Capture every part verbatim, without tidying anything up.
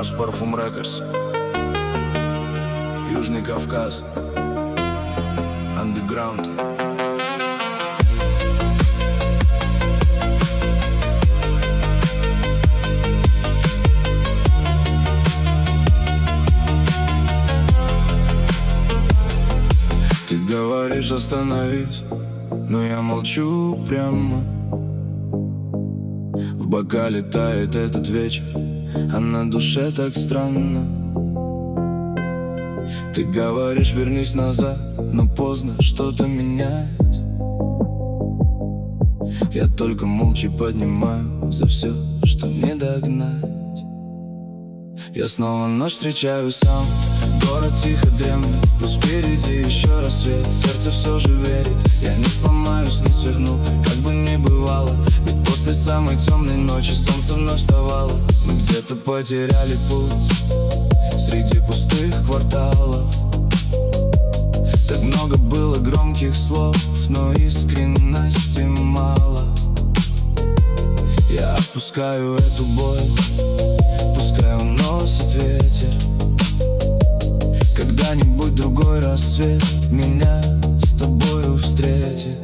нас Parfum Records. Южный Кавказ. Underground. Ты говоришь остановись, но я молчу прямо. В бокале тает этот вечер, а на душе так странно. Ты говоришь вернись назад, но поздно что-то менять. Я только молча поднимаю за все, что не догнать. Я снова ночь встречаю сам, город тихо дремлет, пусть впереди еще рассвет. Сердце все же верит, я не сломаюсь, не сверну, как бы ни бывало. Ведь после самой темной ночи солнце вновь вставало. Мы где-то потеряли путь среди пустых кварталов. Так много было громких слов, но искренности мало. Я отпускаю эту боль, пускай уносит ветер. Когда-нибудь другой рассвет меня с тобою встретит.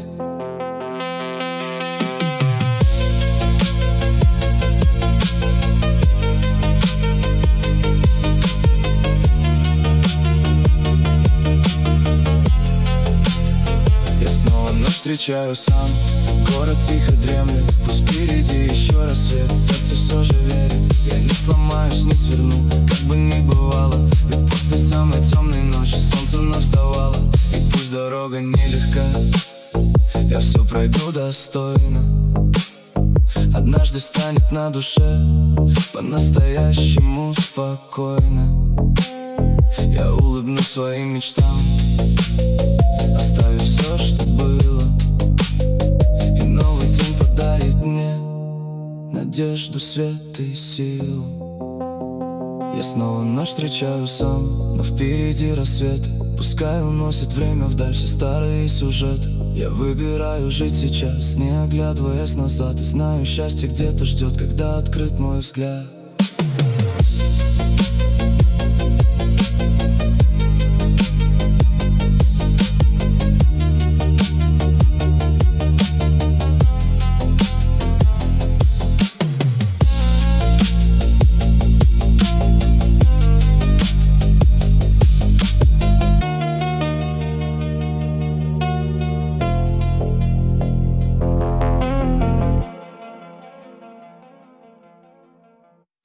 Я снова ночь встречаю сам, город тихо дремлет, пусть впереди еще рассвет. Сердце все же верит, я не сломаюсь, не сверну, как бы ни бывало. Ведь после самой темной ночи солнце вновь вставало. И пусть дорога нелегка, я все пройду достойно. Однажды станет на душе по-настоящему спокойно. Я улыбнусь своим мечтам, оставив все, что было. И новый день подарит мне надежду, свет и силу. Я снова ночь встречаю сам, но впереди рассветы. Пускай уносит время вдаль все старые сюжеты. Я выбираю жить сейчас, не оглядываясь назад. И знаю, счастье где-то ждет, когда открыт мой взгляд.